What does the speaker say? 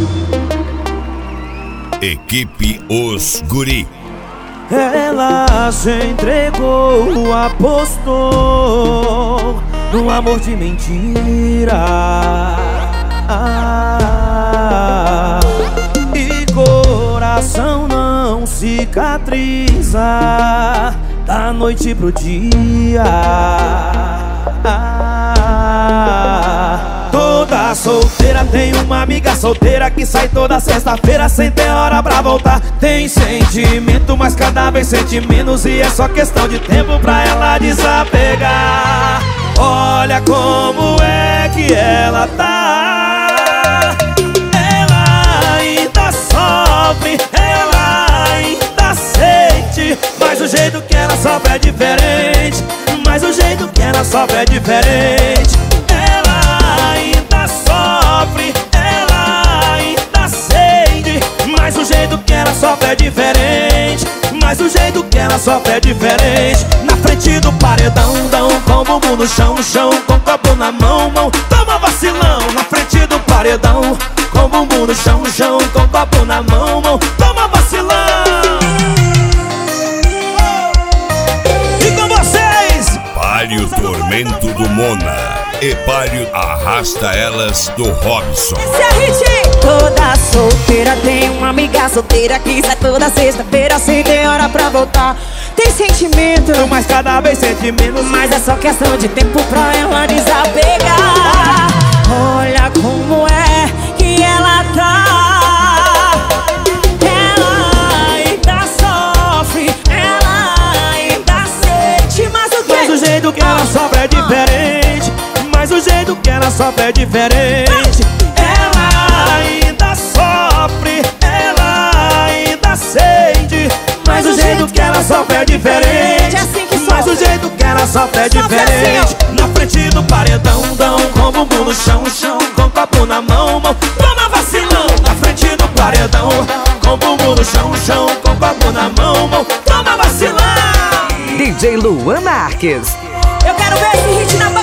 Equipe Os Guri. Ela se entregou, apostou no amor de mentira. E coração não cicatriza da noite pro dia. Toda solteira tem uma amiga solteira que sai toda sexta-feira sem ter hora pra voltar. Tem sentimento, mas cada vez sente menos, e é só questão de tempo pra ela desapegar. Olha como é que ela tá. Ela ainda sofre, ela ainda sente, mas o jeito que ela sofre é diferente. Mas o jeito que ela sofre é diferente. Ela ainda sofre, ela ainda sente, mas o jeito que ela sofre é diferente. Mas o jeito que ela sofre é diferente. Na frente do paredão, com o bumbum no chão, com o copo na mão, toma vacilão. Na frente do paredão, com o bumbum no chão, com o copo na mão, toma vacilão. E com vocês, Palio Tormento do Mona e Palio Arrasta Elas do Robson. Esse é hit. Toda solteira tem uma amiga solteira que sai toda sexta-feira sem ter hora pra voltar. Tem sentimento, mas cada vez sente menos, mas é só questão de tempo pra ela desapegar. Olha como é que ela tá. Ela ainda sofre, ela ainda sente, mas o que? Mas o jeito que ela sofre é diferente. Mas o jeito que ela sofre é diferente. Ela ainda sofre, ela ainda sente, mas o jeito que ela sofre é diferente. Mas o jeito que ela sofre é diferente. Na frente do paredão, com o bumbum no chão, com o copo na mão, toma vacilão. Na frente do paredão, com o bumbum no chão, com o copo na mão, toma vacilão. DJ Luan Marques. Eu quero ver esse hit na